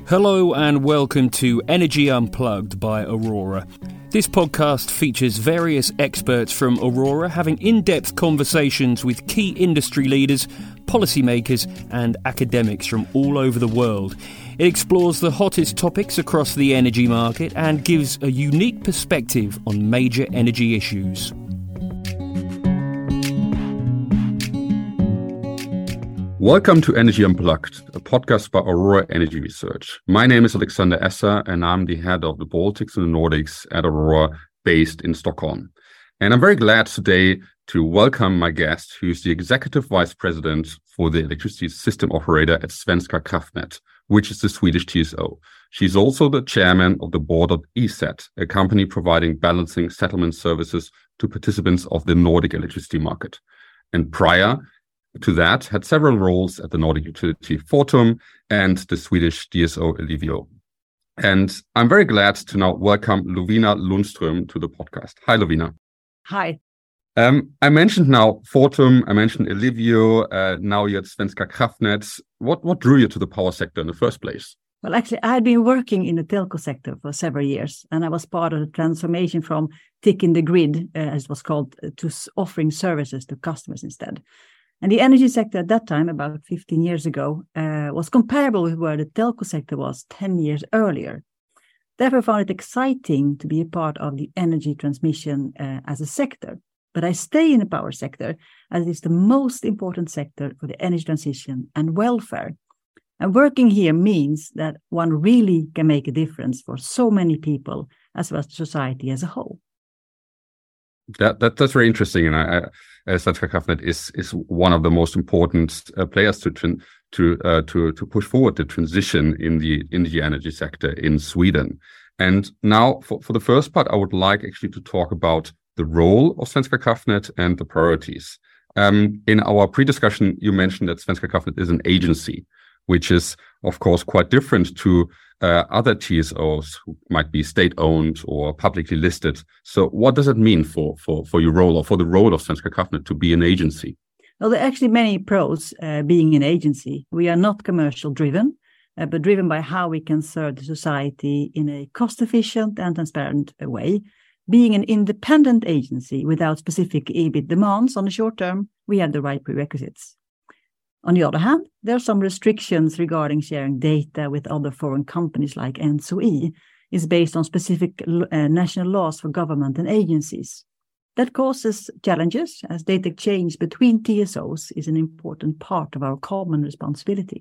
Hello and welcome to Energy Unplugged by Aurora. This podcast features various experts from Aurora having in-depth conversations with key industry leaders, policymakers and academics from all over the world. It explores the hottest topics across the energy market and gives a unique perspective on major energy issues. Welcome to Energy Unplugged, a podcast by Aurora Energy Research. My name is Alexander Esser, and I'm the head of the Baltics and the Nordics at Aurora, based in Stockholm. And I'm very glad today to welcome my guest, who's the Executive Vice President for the Electricity System Operator at Svenska Kraftnät, which is the Swedish TSO. She's also the chairman of the board of ESET, a company providing balancing settlement services to participants of the Nordic electricity market. And prior to that, had several roles at the Nordic utility Fortum and the Swedish DSO Ellevio. And I'm very glad to now welcome Lovina Lundström to the podcast. Hi, Lovina. Hi. I mentioned now Fortum, I mentioned Ellevio, now you're at Svenska Kraftnät. What drew you to the power sector in the first place? Well, actually, I had been working in the telco sector for several years, and I was part of the transformation from ticking the grid, as it was called, to offering services to customers instead. And the energy sector at that time, about 15 years ago, was comparable with where the telco sector was 10 years earlier. Therefore, I found it exciting to be a part of the energy transmission as a sector. But I stay in the power sector as it is the most important sector for the energy transition and welfare. And working here means that one really can make a difference for so many people as well as society as a whole. That's very interesting, and Svenska Kraftnät is one of the most important players to push forward the transition in the energy sector in Sweden. And now, for the first part, I would like actually to talk about the role of Svenska Kraftnät and the priorities. In our pre-discussion, you mentioned that Svenska Kraftnät is an agency, which is, of course, quite different to other TSOs who might be state-owned or publicly listed. So what does it mean for your role or for the role of Svenska Kraftnät to be an agency? Well, there are actually many pros being an agency. We are not commercial driven, but driven by how we can serve the society in a cost-efficient and transparent way. Being an independent agency without specific EBIT demands on the short term, we have the right prerequisites. On the other hand, there are some restrictions regarding sharing data with other foreign companies like ENTSO-E. It's based on specific national laws for government and agencies. That causes challenges as data exchange between TSOs is an important part of our common responsibility.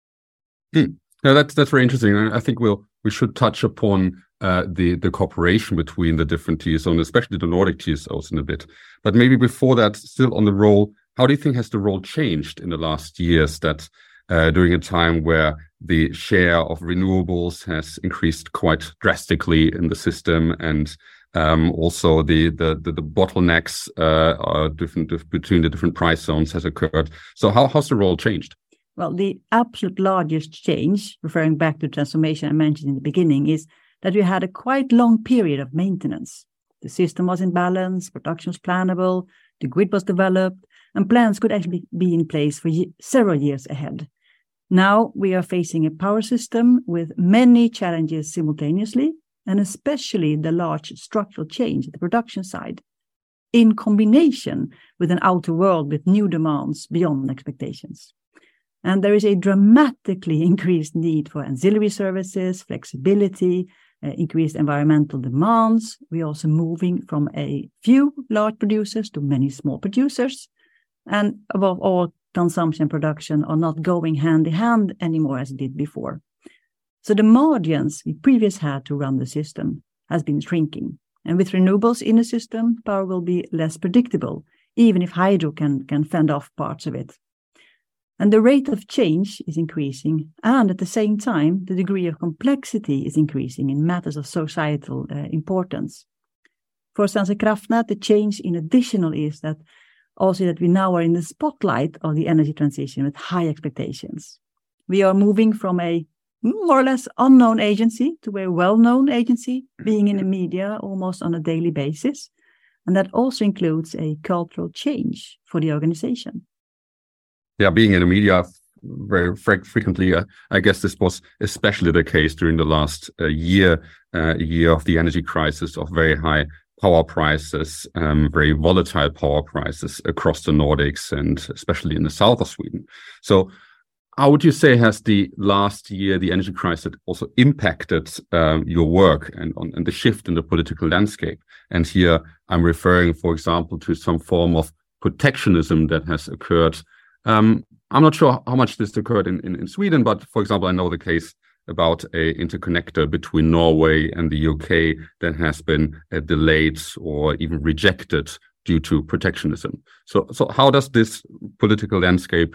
Now that's very interesting. I think we should touch upon the cooperation between the different TSOs, and especially the Nordic TSOs in a bit. But maybe before that, still on the role, how do you think has the role changed in the last years that during a time where the share of renewables has increased quite drastically in the system, and also the bottlenecks are different between the different price zones has occurred? So how's the role changed? Well, the absolute largest change, referring back to transformation I mentioned in the beginning, is that we had a quite long period of maintenance. The system was in balance, production was plannable, the grid was developed, and plans could actually be in place for several years ahead. Now we are facing a power system with many challenges simultaneously, and especially the large structural change at the production side, in combination with an outer world with new demands beyond expectations. And there is a dramatically increased need for ancillary services, flexibility, increased environmental demands. We're also moving from a few large producers to many small producers. And above all, consumption and production are not going hand in hand anymore as it did before. So the margins we previously had to run the system has been shrinking. And with renewables in the system, power will be less predictable, even if hydro can fend off parts of it. And the rate of change is increasing, and at the same time, the degree of complexity is increasing in matters of societal importance. For Svenska Kraftnät, the change in additional is that also that we now are in the spotlight of the energy transition with high expectations. We are moving from a more or less unknown agency to a well-known agency, being in the media almost on a daily basis. And that also includes a cultural change for the organization. Yeah, being in the media very frequently. I guess this was especially the case during the last year of the energy crisis, of very high power prices, very volatile power prices across the Nordics and especially in the south of Sweden. So how would you say has the last year, the energy crisis, also impacted your work and the shift in the political landscape? And here I'm referring, for example, to some form of protectionism that has occurred. I'm not sure how much this occurred in Sweden, but for example, I know the case about a interconnector between Norway and the UK that has been delayed or even rejected due to protectionism. So how does this political landscape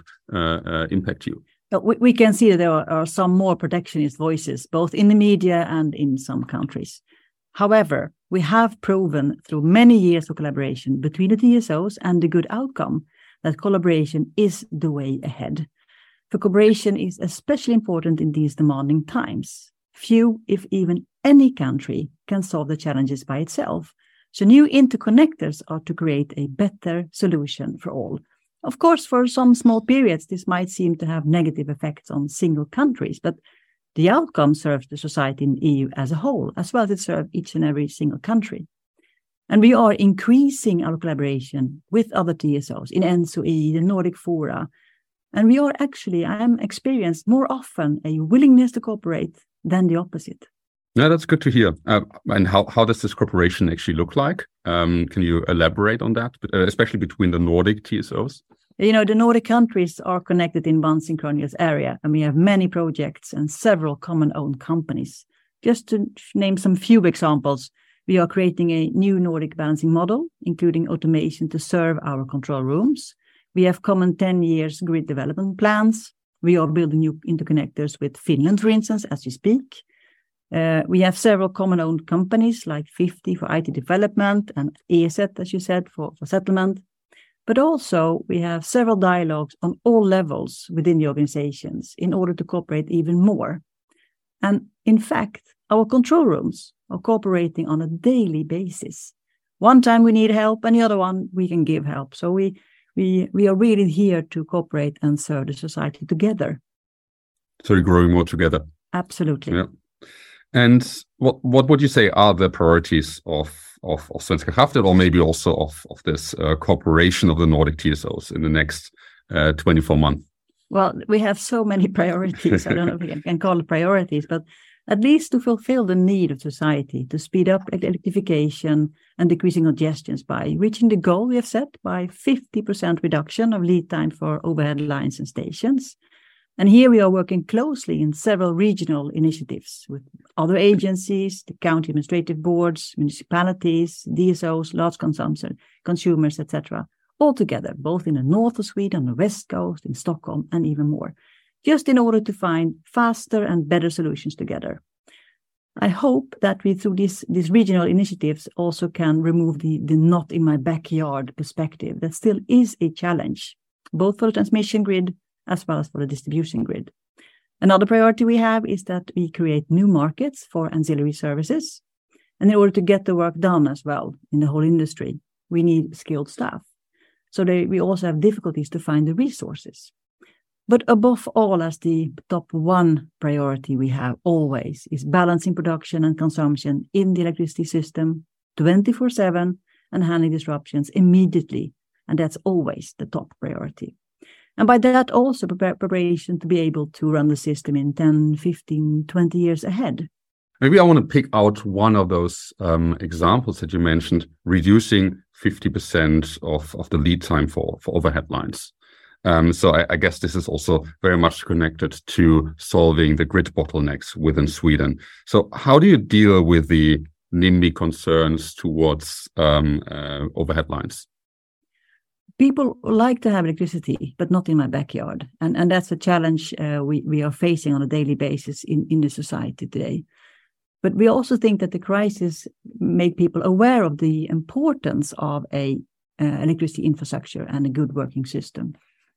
impact you? We can see that there are some more protectionist voices, both in the media and in some countries. However, we have proven through many years of collaboration between the TSOs and the good outcome that collaboration is the way ahead. For cooperation is especially important in these demanding times. Few, if even any country, can solve the challenges by itself. So new interconnectors are to create a better solution for all. Of course, for some small periods, this might seem to have negative effects on single countries, but the outcome serves the society in the EU as a whole, as well as it serves each and every single country. And we are increasing our collaboration with other TSOs in ENTSO-E, the Nordic Fora. And we are actually, I am experienced more often a willingness to cooperate than the opposite. Yeah, that's good to hear. And how does this cooperation actually look like? Can you elaborate on that, especially between the Nordic TSOs? You know, the Nordic countries are connected in one synchronous area, and we have many projects and several common-owned companies. Just to name some few examples, we are creating a new Nordic balancing model, including automation to serve our control rooms. We have common 10 years grid development plans. We are building new interconnectors with Finland, for instance, as we speak. We have several common-owned companies like 50 for IT development and ESET, as you said, for settlement. But also we have several dialogues on all levels within the organizations in order to cooperate even more. And in fact, our control rooms are cooperating on a daily basis. One time we need help, and the other one we can give help. So we are really here to cooperate and serve the society together. So you're growing more together. Absolutely. Yeah. And what would you say are the priorities of Svenska kraftnät, or maybe also of this cooperation of the Nordic TSOs in the next 24 months? Well, we have so many priorities. I don't know if we can call it priorities, but at least to fulfill the need of society, to speed up electrification and decreasing congestions by reaching the goal we have set by 50% reduction of lead time for overhead lines and stations. And here we are working closely in several regional initiatives with other agencies, the county administrative boards, municipalities, DSOs, large consumers, etc., all together, both in the north of Sweden, the west coast, in Stockholm, and even more, just in order to find faster and better solutions together. I hope that we, through these regional initiatives, also can remove the not in my backyard perspective that still is a challenge, both for the transmission grid as well as for the distribution grid. Another priority we have is that we create new markets for ancillary services. And in order to get the work done as well in the whole industry, we need skilled staff. So we also have difficulties to find the resources. But above all, as the top one priority we have always is balancing production and consumption in the electricity system 24/7 and handling disruptions immediately. And that's always the top priority. And by that also preparation to be able to run the system in 10, 15, 20 years ahead. Maybe I want to pick out one of those examples that you mentioned, reducing 50% of the lead time for overhead lines. So I guess this is also very much connected to solving the grid bottlenecks within Sweden. So how do you deal with the NIMBY concerns towards overhead lines? People like to have electricity, but not in my backyard. And that's a challenge we are facing on a daily basis in the society today. But we also think that the crisis made people aware of the importance of a electricity infrastructure and a good working system.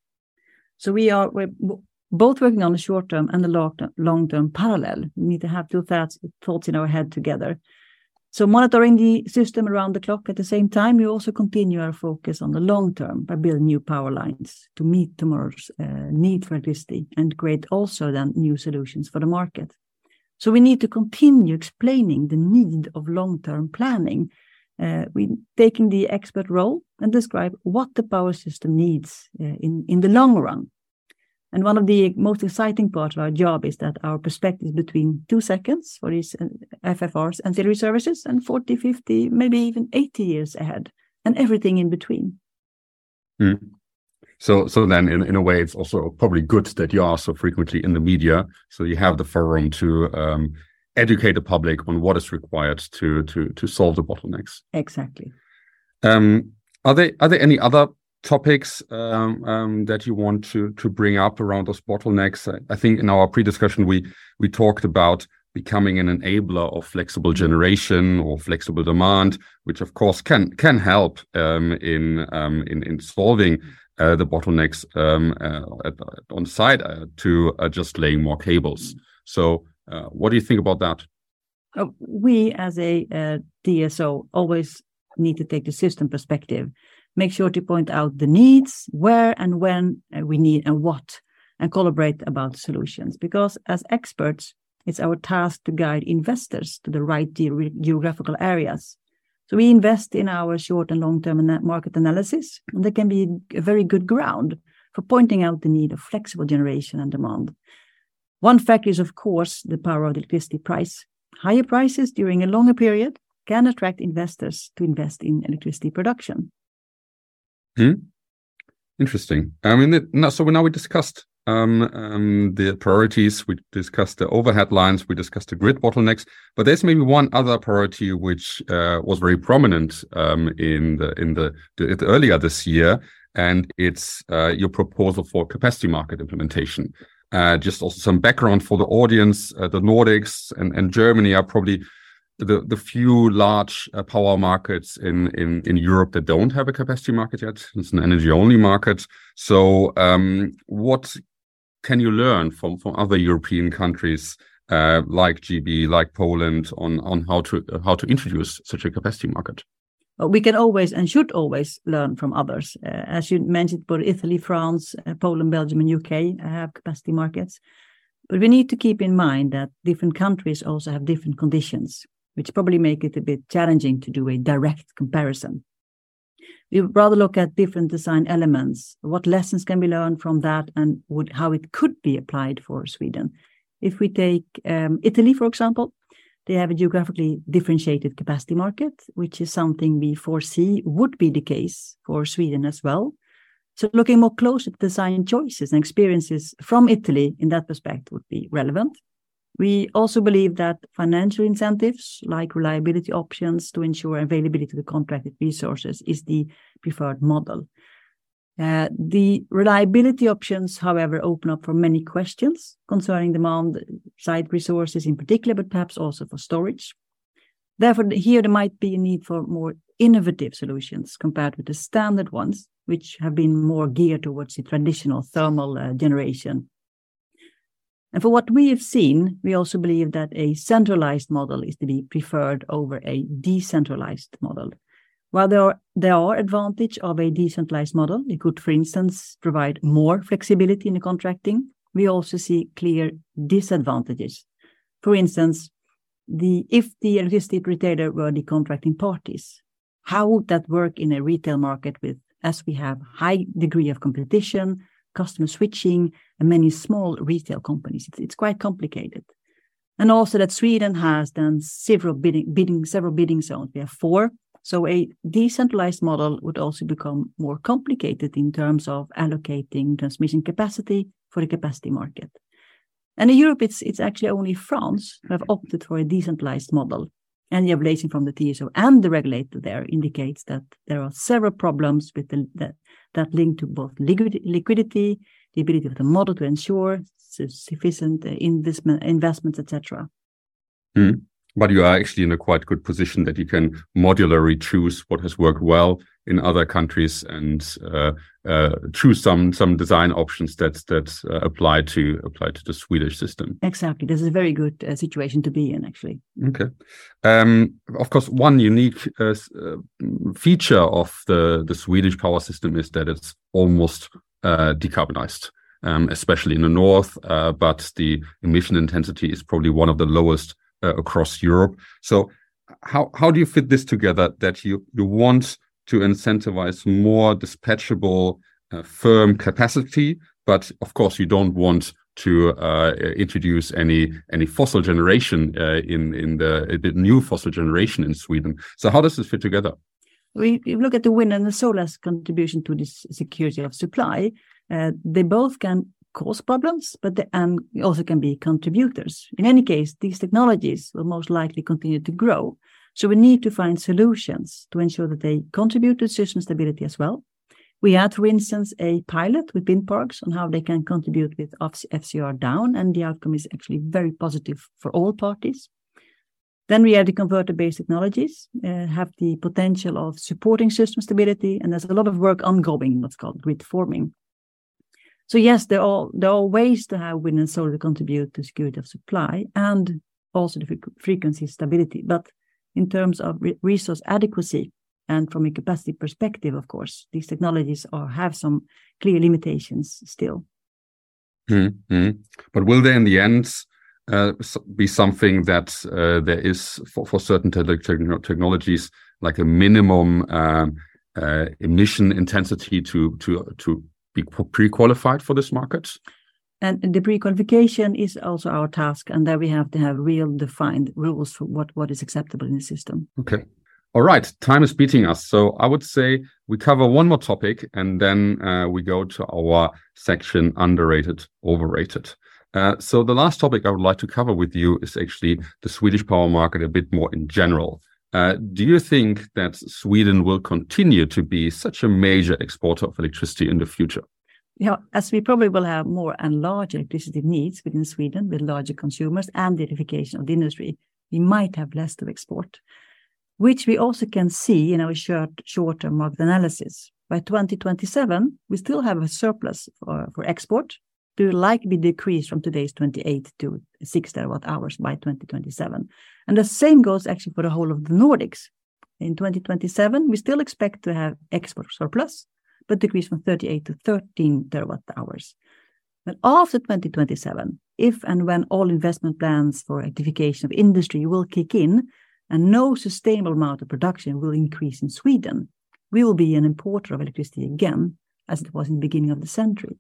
So we're both working on the short term and the long term parallel. We need to have two thoughts in our head together. So monitoring the system around the clock at the same time, we also continue our focus on the long term by building new power lines to meet tomorrow's need for electricity and create also then new solutions for the market. So we need to continue explaining the need of long-term planning. We're taking the expert role and describe what the power system needs in the long run. And one of the most exciting parts of our job is that our perspective is between 2 seconds for these FFRs, ancillary services, and 40, 50, maybe even 80 years ahead, and everything in between. Mm. So then in a way, it's also probably good that you are so frequently in the media, so you have the forum to educate the public on what is required to solve the bottlenecks. Exactly. Are there any other topics that you want to bring up around those bottlenecks? I think in our pre-discussion we talked about becoming an enabler of flexible generation or flexible demand, which of course can help in solving the bottlenecks on site to just laying more cables. So what do you think about that? We as a DSO always need to take the system perspective, make sure to point out the needs, where and when we need and what, and collaborate about solutions. Because as experts, it's our task to guide investors to the right geographical areas. So we invest in our short and long-term market analysis, and they can be a very good ground for pointing out the need of flexible generation and demand. One factor is, of course, the power of the electricity price. Higher prices during a longer period can attract investors to invest in electricity production. Interesting. I mean, so now we discussed the priorities, we discussed the overhead lines, we discussed the grid bottlenecks, but there's maybe one other priority which was very prominent in the earlier this year, and it's your proposal for capacity market implementation. Just also some background for the audience: the Nordics and Germany are probably the few large power markets in Europe that don't have a capacity market yet. It's an energy-only market. So what can you learn from other European countries like GB, like Poland, on how to introduce such a capacity market? Well, we can always and should always learn from others. As you mentioned, both Italy, France, Poland, Belgium, and UK have capacity markets. But we need to keep in mind that different countries also have different conditions, which probably make it a bit challenging to do a direct comparison. We would rather look at different design elements, what lessons can be learned from that, and how it could be applied for Sweden. If we take Italy, for example, they have a geographically differentiated capacity market, which is something we foresee would be the case for Sweden as well. So looking more close at design choices and experiences from Italy in that perspective would be relevant. We also believe that financial incentives like reliability options to ensure availability of the contracted resources is the preferred model. The reliability options, however, open up for many questions concerning demand side resources in particular, but perhaps also for storage. Therefore, here there might be a need for more innovative solutions compared with the standard ones, which have been more geared towards the traditional thermal generation. And for what we have seen, we also believe that a centralized model is to be preferred over a decentralized model. While there are advantages of a decentralized model, it could, for instance, provide more flexibility in the contracting. We also see clear disadvantages. For instance, if the electricity retailer were the contracting parties, how would that work in a retail market as we have high degree of competition, customer switching, and many small retail companies? It's quite complicated. And also that Sweden has done several bidding zones. We have 4. So a decentralized model would also become more complicated in terms of allocating transmission capacity for the capacity market. And in Europe, it's actually only France who have opted for a decentralized model. And the evaluation from the TSO and the regulator there indicates that there are several problems with that link to both liquidity, the ability of the model to ensure sufficient investments, etc. But you are actually in a quite good position that you can modularly choose what has worked well in other countries and choose some design options that apply to the Swedish system. Exactly, this is a very good situation to be in, actually. Okay, of course, one unique feature of the Swedish power system is that it's almost decarbonized, especially in the north. But the emission intensity is probably one of the lowest across Europe. So, how do you fit this together? That you want to incentivize more dispatchable firm capacity, but of course you don't want to introduce any fossil generation in the new fossil generation in Sweden. So how does this fit together? We look at the wind and the solar's contribution to this security of supply. They both can cause problems, but they also can be contributors. In any case, these technologies will most likely continue to grow. So we need to find solutions to ensure that they contribute to system stability as well. We had, for instance, a pilot with wind parks on how they can contribute with FCR down, and the outcome is actually very positive for all parties. Then we have the converter-based technologies, have the potential of supporting system stability, and there's a lot of work ongoing, what's called grid forming. So yes, there are ways to have wind and solar to contribute to security of supply and also the frequency stability, but in terms of resource adequacy and from a capacity perspective, of course, these technologies have some clear limitations still. Mm-hmm. But will they in the end be something that there is for certain technologies like a minimum emission intensity to be pre-qualified for this market? And the pre-qualification is also our task, and there we have to have real defined rules for what is acceptable in the system. Okay. All right. Time is beating us. So I would say we cover one more topic and then we go to our section underrated, overrated. So the last topic I would like to cover with you is actually the Swedish power market a bit more in general. Do you think that Sweden will continue to be such a major exporter of electricity in the future? Yeah, as we probably will have more and larger electricity needs within Sweden with larger consumers and the electrification of the industry, we might have less to export, which we also can see in our short-term market analysis. By 2027, we still have a surplus for export. It will likely be decreased from today's 28 to 6 terawatt hours by 2027. And the same goes actually for the whole of the Nordics. In 2027, we still expect to have export surplus, but decrease from 38 to 13 terawatt hours. But after 2027, if and when all investment plans for electrification of industry will kick in and no sustainable amount of production will increase in Sweden, we will be an importer of electricity again, as it was in the beginning of the century.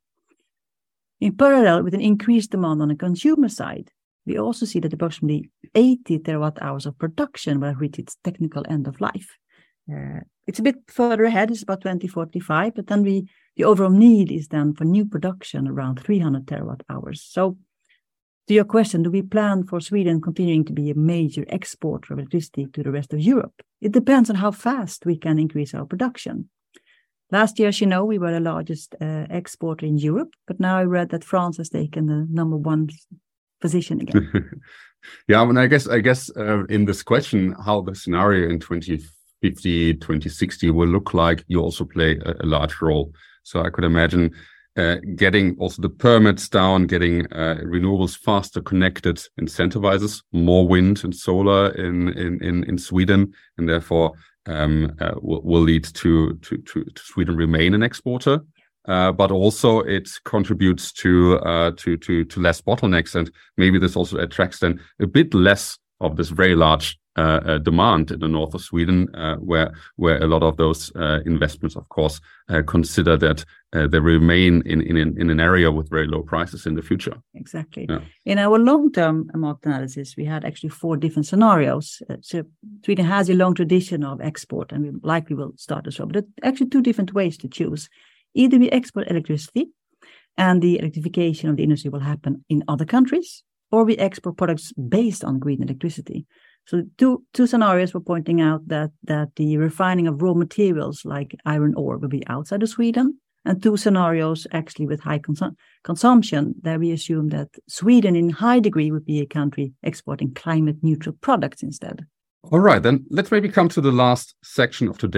In parallel with an increased demand on the consumer side, we also see that approximately 80 terawatt hours of production will reach its technical end of life. It's a bit further ahead, it's about 2045, but then the overall need is then for new production around 300 terawatt hours. So to your question, do we plan for Sweden continuing to be a major exporter of electricity to the rest of Europe? It depends on how fast we can increase our production. Last year, as you know, we were the largest exporter in Europe, but now I read that France has taken the number one position again. Yeah, I mean, I guess in this question, how the scenario in 2050, 2060 will look like, you also play a large role. So I could imagine getting also the permits down, getting renewables faster connected incentivizes more wind and solar in Sweden, and therefore will lead to Sweden remain an exporter. But also it contributes to less bottlenecks, and maybe this also attracts then a bit less of this very large demand in the north of Sweden, where a lot of those investments, of course, consider that they remain in an area with very low prices in the future. Exactly. Yeah. In our long-term market analysis, we had actually 4 different scenarios. So Sweden has a long tradition of export, and we likely will start as well. But actually 2 different ways to choose. Either we export electricity, and the electrification of the industry will happen in other countries, or we export products based on green electricity. So two scenarios were pointing out that the refining of raw materials like iron ore will be outside of Sweden, and 2 scenarios actually with high consumption, that we assume that Sweden in high degree would be a country exporting climate neutral products instead. All right, then let's maybe come to the last section of today,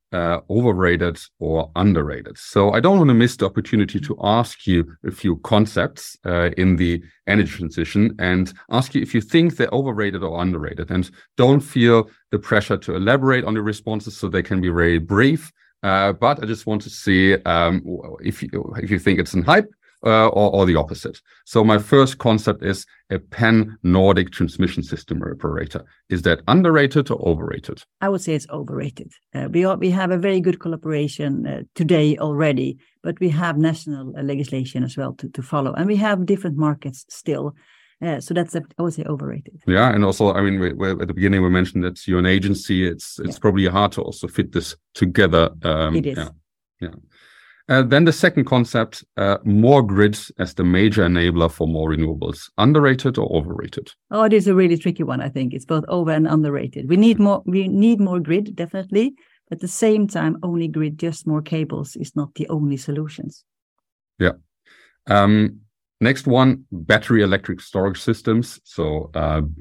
overrated or underrated? So I don't want to miss the opportunity to ask you a few concepts in the energy transition and ask you if you think they're overrated or underrated. And don't feel the pressure to elaborate on the responses, so they can be very brief. But I just want to see if you think it's an hype or the opposite. So my first concept is a pan-Nordic transmission system operator. Is that underrated or overrated? I would say it's overrated. We have a very good collaboration today already, but we have national legislation as well to follow. And we have different markets still. So that's, I would say, overrated. Yeah, and also, I mean, at the beginning we mentioned that you're an agency. It's probably hard to also fit this together. It is. Yeah. Then the second concept, more grids as the major enabler for more renewables. Underrated or overrated? Oh, it is a really tricky one, I think. It's both over and underrated. We need more grid, definitely. But at the same time, only grid, just more cables is not the only solutions. Yeah. Next one, battery electric storage systems. So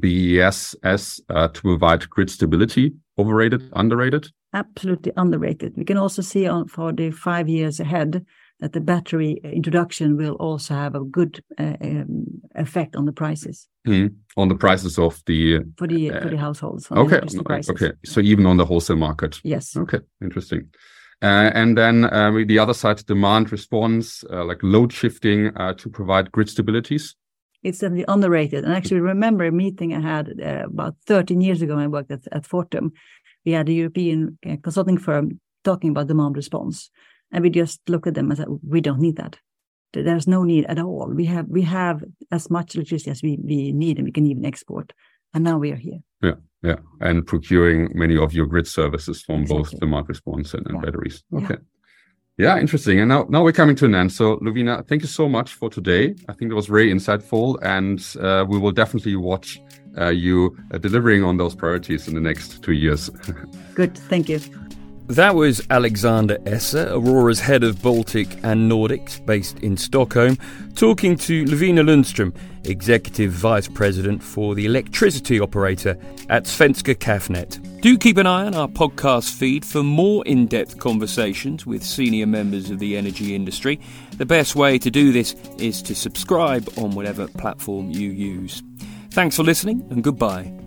BESS to provide grid stability. Overrated, underrated? Absolutely underrated. We can also see for the 5 years ahead that the battery introduction will also have a good effect on the prices. On the prices of the for the households. Okay. So even on the wholesale market. Yes. Okay. Interesting. And then with the other side, demand response, like load shifting to provide grid stabilities. It's definitely underrated. And actually, remember a meeting I had about 13 years ago when I worked at Fortum. We had a European consulting firm talking about demand response. And we just looked at them and said, we don't need that. There's no need at all. We have as much electricity as we need, and we can even export. And now we are here. Yeah. And procuring many of your grid services from both demand response and batteries. Okay. Yeah, interesting. And now we're coming to an end. So, Lovina, thank you so much for today. I think it was very insightful, and we will definitely watch you delivering on those priorities in the next 2 years. Good. Thank you. That was Alexander Esser, Aurora's head of Baltic and Nordics, based in Stockholm, talking to Lovina Lundström, Executive Vice President for the electricity operator at Svenska Kraftnät. Do keep an eye on our podcast feed for more in-depth conversations with senior members of the energy industry. The best way to do this is to subscribe on whatever platform you use. Thanks for listening, and goodbye.